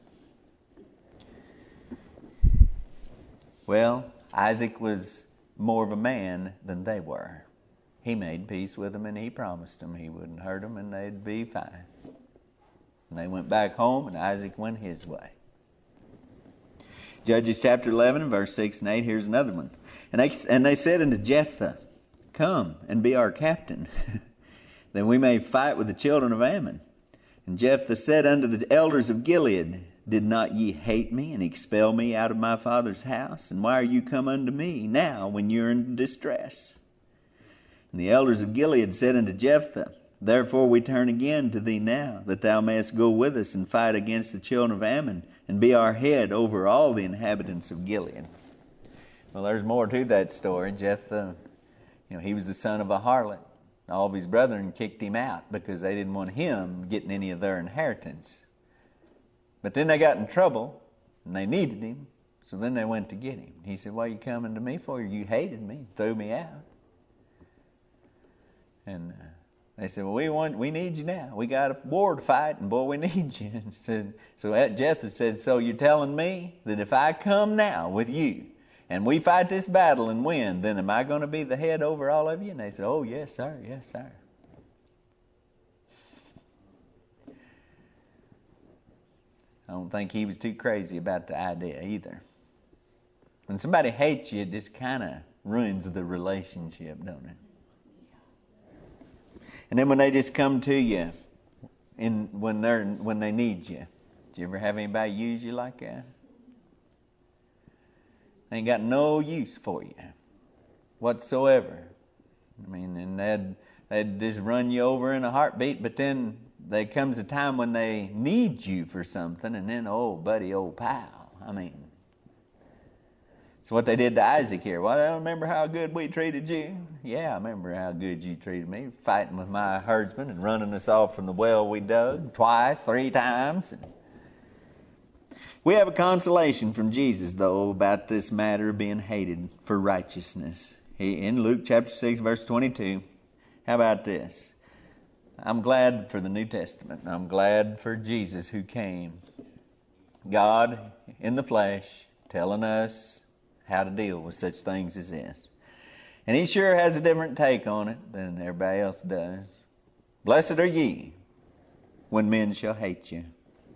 A: Well, Isaac was more of a man than they were. He made peace with them, and he promised them he wouldn't hurt them, and they'd be fine. And they went back home, and Isaac went his way. Judges chapter 11, verse 6 and 8, here's another one. And they said unto Jephthah, come and be our captain, that we may fight with the children of Ammon. And Jephthah said unto the elders of Gilead, did not ye hate me and expel me out of my father's house? And why are you come unto me now when you're in distress? And the elders of Gilead said unto Jephthah, therefore we turn again to thee now, that thou mayest go with us and fight against the children of Ammon, and be our head over all the inhabitants of Gilead. Well, there's more to that story. Jephthah, he was the son of a harlot. All of his brethren kicked him out because they didn't want him getting any of their inheritance. But then they got in trouble, and they needed him, so then they went to get him. He said, what are you coming to me for? You hated me, threw me out. And they said, well, we need you now. We got a war to fight, and boy, we need you. And so Jephthah said, so you're telling me that if I come now with you, and we fight this battle and win, then am I going to be the head over all of you? And they said, oh, yes, sir, yes, sir. I don't think he was too crazy about the idea either. When somebody hates you, it just kind of ruins the relationship, don't it? And then when they just come to you when they need you, do you ever have anybody use you like that? They ain't got no use for you whatsoever. I mean, and they'd just run you over in a heartbeat, but then there comes a time when they need you for something, and then, oh, buddy, old pal. I mean, it's what they did to Isaac here. Well, I don't remember how good we treated you. Yeah, I remember how good you treated me, fighting with my herdsmen and running us off from the well we dug twice, 3 times. We have a consolation from Jesus, though, about this matter of being hated for righteousness. In Luke chapter 6, verse 22, how about this? I'm glad for the New Testament. I'm glad for Jesus who came. God in the flesh telling us how to deal with such things as this. And he sure has a different take on it than everybody else does. Blessed are ye when men shall hate you.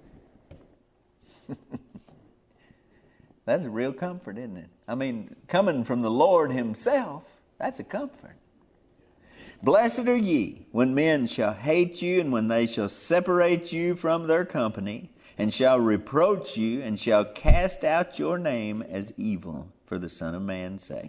A: That's a real comfort, isn't it? I mean, coming from the Lord himself, that's a comfort. Blessed are ye when men shall hate you, and when they shall separate you from their company, and shall reproach you, and shall cast out your name as evil for the Son of Man's sake.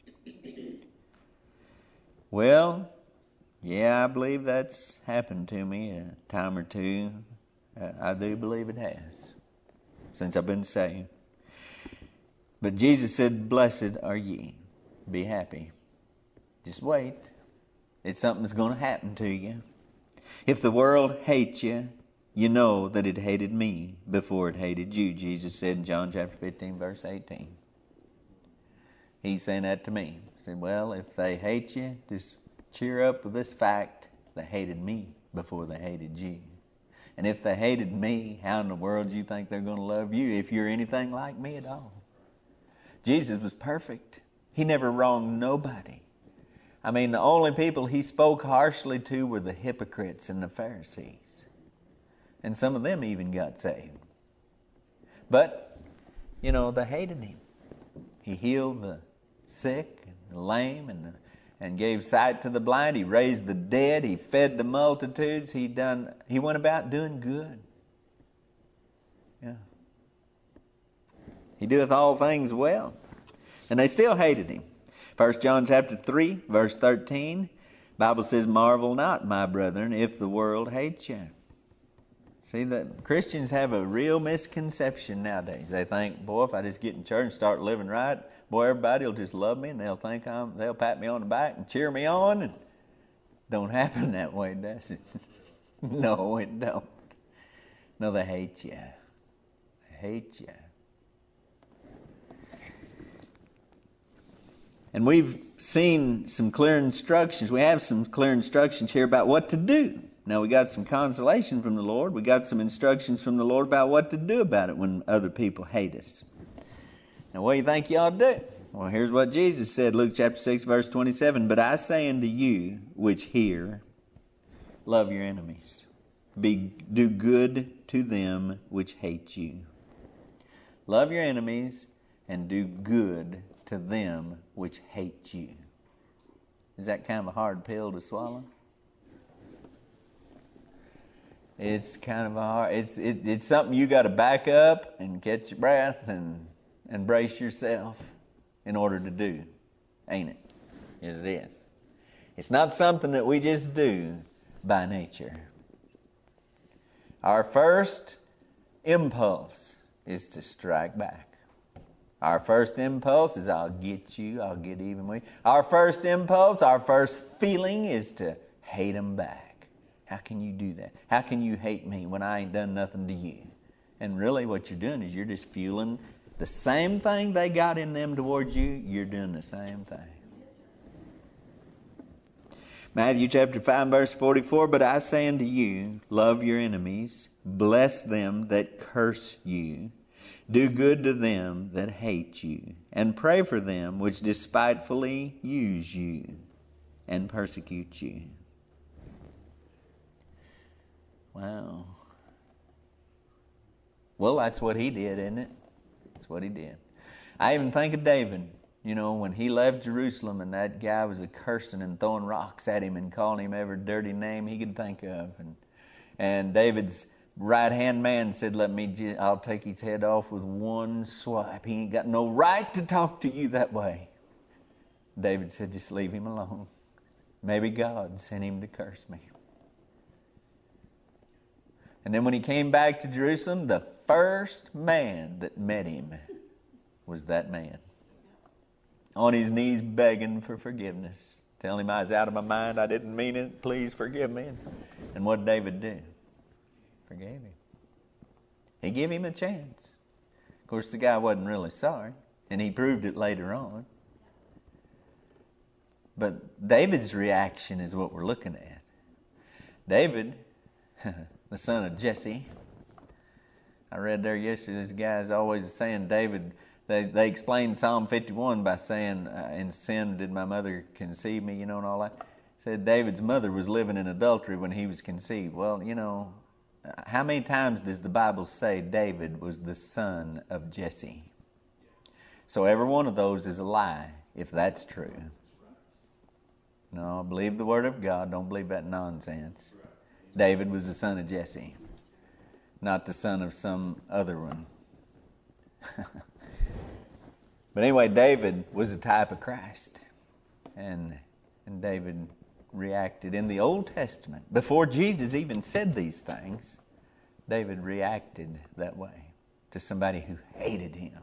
A: Well, yeah, I believe that's happened to me a time or two. I do believe it has, since I've been saved. But Jesus said, blessed are ye. Be happy. Just wait. It's something that's going to happen to you. If the world hates you, you know that it hated me before it hated you. Jesus said in John chapter 15, verse 18. He's saying that to me. He said, well, if they hate you, just cheer up with this fact: they hated me before they hated you. And if they hated me, how in the world do you think they're going to love you if you're anything like me at all? Jesus was perfect. He never wronged nobody. I mean, the only people he spoke harshly to were the hypocrites and the Pharisees. And some of them even got saved. But, they hated him. He healed the sick and the lame and gave sight to the blind. He raised the dead. He fed the multitudes. He went about doing good. Yeah. He doeth all things well. And they still hated him. 1 John chapter 3, verse 13, Bible says, "Marvel not, my brethren, if the world hates you." See, that Christians have a real misconception nowadays. They think, boy, if I just get in church and start living right, boy, everybody will just love me and they'll pat me on the back and cheer me on. And don't happen that way, does it? No, it don't. No, they hate you. They hate you. And we've seen some clear instructions. We have some clear instructions here about what to do. Now, we got some consolation from the Lord. We got some instructions from the Lord about what to do about it when other people hate us. Now, what do you think you ought to do? Well, here's what Jesus said, Luke chapter 6, verse 27. "But I say unto you which hear, love your enemies. Do good to them which hate you." Love your enemies and do good to them which hate you. Is that kind of a hard pill to swallow? It's kind of a hard. It's something you got to back up and catch your breath and brace yourself in order to do, ain't it? Yes, it is. It's not something that we just do by nature. Our first impulse is to strike back. Our first impulse is, I'll get you, I'll get even with you. Our first impulse, our first feeling is to hate them back. How can you do that? How can you hate me when I ain't done nothing to you? And really what you're doing is you're just fueling the same thing they got in them towards you. You're doing the same thing. Matthew chapter 5, verse 44, "But I say unto you, love your enemies, bless them that curse you, do good to them that hate you, and pray for them which despitefully use you and persecute you." Wow. Well, that's what he did, isn't it? That's what he did. I even think of David, when he left Jerusalem and that guy was cursing and throwing rocks at him and calling him every dirty name he could think of. And David's right-hand man said, I'll take his head off with one swipe. He ain't got no right to talk to you that way. David said, just leave him alone. Maybe God sent him to curse me. And then when he came back to Jerusalem, the first man that met him was that man. On his knees begging for forgiveness. Telling him I was out of my mind, I didn't mean it, please forgive me. And what did David do? Forgave him. He gave him a chance. Of course, the guy wasn't really sorry, and he proved it later on. But David's reaction is what we're looking at. David, the son of Jesse. I read there yesterday, this guy's always saying David, they explained Psalm 51 by saying, in sin did my mother conceive me, and all that. Said David's mother was living in adultery when he was conceived. Well, how many times does the Bible say David was the son of Jesse? So every one of those is a lie, if that's true. No, believe the Word of God. Don't believe that nonsense. David was the son of Jesse, not the son of some other one. But anyway, David was a type of Christ. And David reacted in the Old Testament. Before Jesus even said these things, David reacted that way to somebody who hated him.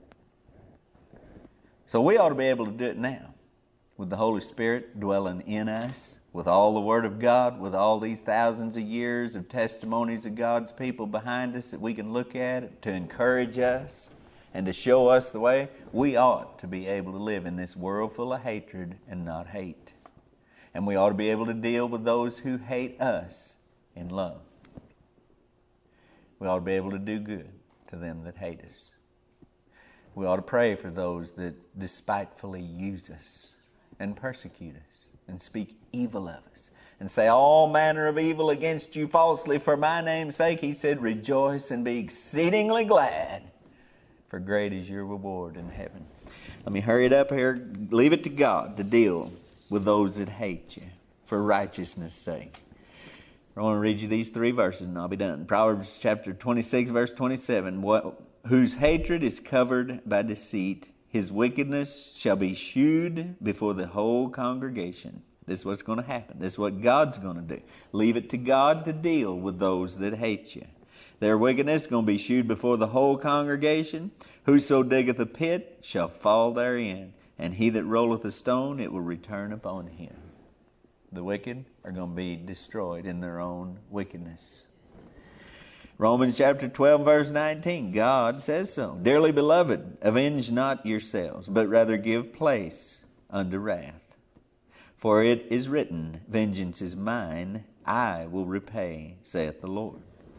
A: So we ought to be able to do it now with the Holy Spirit dwelling in us, with all the Word of God, with all these thousands of years of testimonies of God's people behind us that we can look at to encourage us and to show us the way. We ought to be able to live in this world full of hatred and not hate. And we ought to be able to deal with those who hate us in love. We ought to be able to do good to them that hate us. We ought to pray for those that despitefully use us and persecute us and speak evil of us and say all manner of evil against you falsely for my name's sake. He said, rejoice and be exceedingly glad, for great is your reward in heaven. Let me hurry it up here. Leave it to God to deal with those that hate you for righteousness' sake. I want to read you these 3 verses and I'll be done. Proverbs chapter 26, verse 27. Whose hatred is covered by deceit, his wickedness shall be shewed before the whole congregation. This is what's going to happen. This is what God's going to do. Leave it to God to deal with those that hate you. Their wickedness is going to be shewed before the whole congregation. Whoso diggeth a pit shall fall therein, and he that rolleth a stone, it will return upon him. The wicked are going to be destroyed in their own wickedness. Romans chapter 12, verse 19, God says so. Dearly beloved, avenge not yourselves, but rather give place unto wrath. For it is written, vengeance is mine, I will repay, saith the Lord.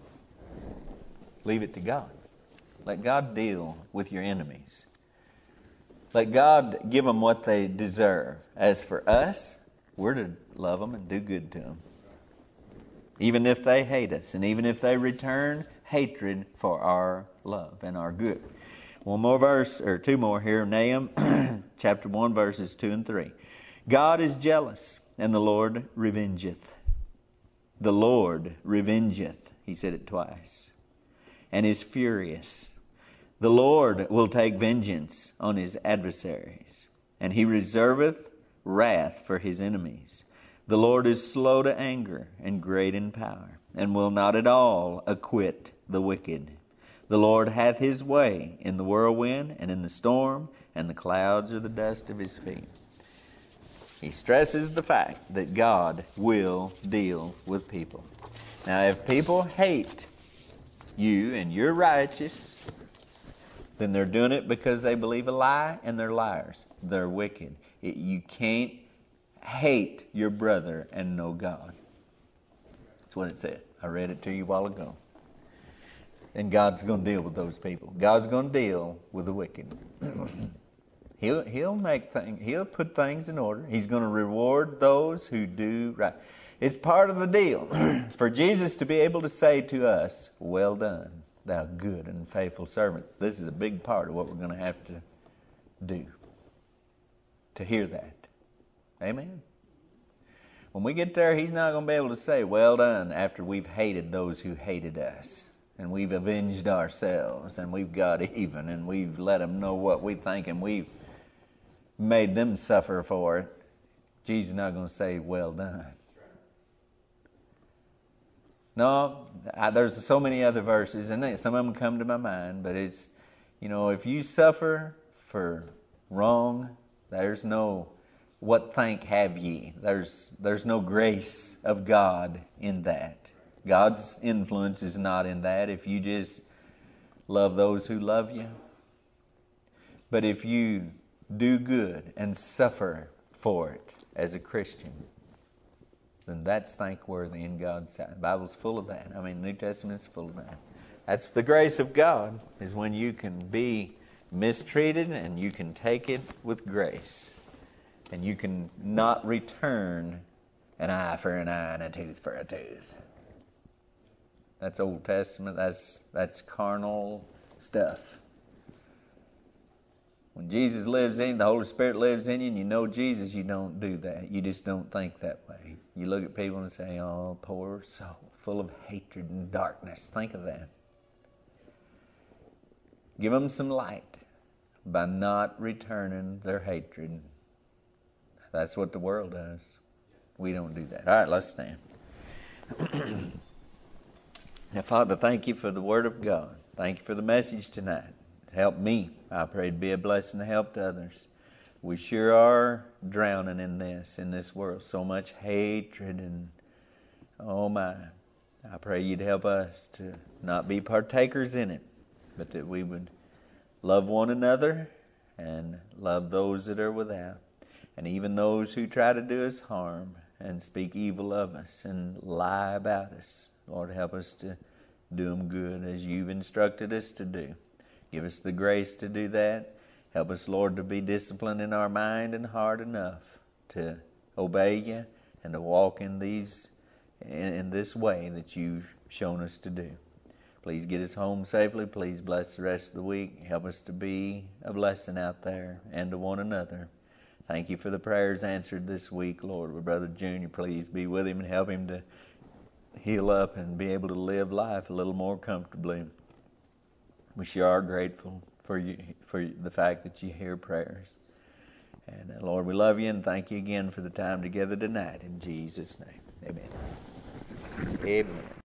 A: Leave it to God. Let God deal with your enemies. Let God give them what they deserve. As for us, we're to love them and do good to them. Even if they hate us and even if they return hatred for our love and our good. One more verse, or 2 more here. Nahum chapter 1, verses 2 and 3. God is jealous, and the Lord revengeth. The Lord revengeth. He said it twice. And is furious. The Lord will take vengeance on his adversaries, and he reserveth wrath for his enemies. The Lord is slow to anger and great in power, and will not at all acquit the wicked. The Lord hath his way in the whirlwind and in the storm, and the clouds are the dust of his feet. He stresses the fact that God will deal with people. Now, if people hate you and you're righteous, then they're doing it because they believe a lie and they're liars. They're wicked. You can't hate your brother and know God. That's what it said. I read it to you a while ago. And God's going to deal with those people. God's going to deal with the wicked. He'll put things in order. He's going to reward those who do right. It's part of the deal for Jesus to be able to say to us, well done, thou good and faithful servant. This is a big part of what we're going to have to do to hear that. Amen. When we get there, he's not going to be able to say, well done, after we've hated those who hated us. And we've avenged ourselves, and we've got even, and we've let them know what we think, and we've made them suffer for it. Jesus is not going to say, well done. No, there's so many other verses, and some of them come to my mind, but it's, if you suffer for wrong, there's no, what thank have ye? There's no grace of God in that. God's influence is not in that if you just love those who love you. But if you do good and suffer for it as a Christian, then that's thankworthy in God's sight. The Bible's full of that. The New Testament's full of that. That's the grace of God, is when you can be mistreated and you can take it with grace. And you can not return an eye for an eye and a tooth for a tooth. That's Old Testament. That's carnal stuff. When Jesus lives in you, the Holy Spirit lives in you, and you know Jesus, you don't do that. You just don't think that way. You look at people and say, oh, poor soul, full of hatred and darkness. Think of that. Give them some light by not returning their hatred. That's what the world does. We don't do that. All right, let's stand. Now, Father, thank you for the Word of God. Thank you for the message tonight. Help me, I pray, to be a blessing to help to others. We sure are drowning in this world. So much hatred and, oh my. I pray you'd help us to not be partakers in it, but that we would love one another and love those that are without. And even those who try to do us harm, and speak evil of us and lie about us. Lord, help us to do them good as you've instructed us to do. Give us the grace to do that. Help us, Lord, to be disciplined in our mind and heart enough to obey you and to walk in this way that you've shown us to do. Please get us home safely. Please bless the rest of the week. Help us to be a blessing out there and to one another. Thank you for the prayers answered this week, Lord. With Brother Junior, please be with him and help him to heal up and be able to live life a little more comfortably. We sure are grateful for you, for the fact that you hear prayers. And Lord, we love you and thank you again for the time together tonight. In Jesus' name, amen. Amen.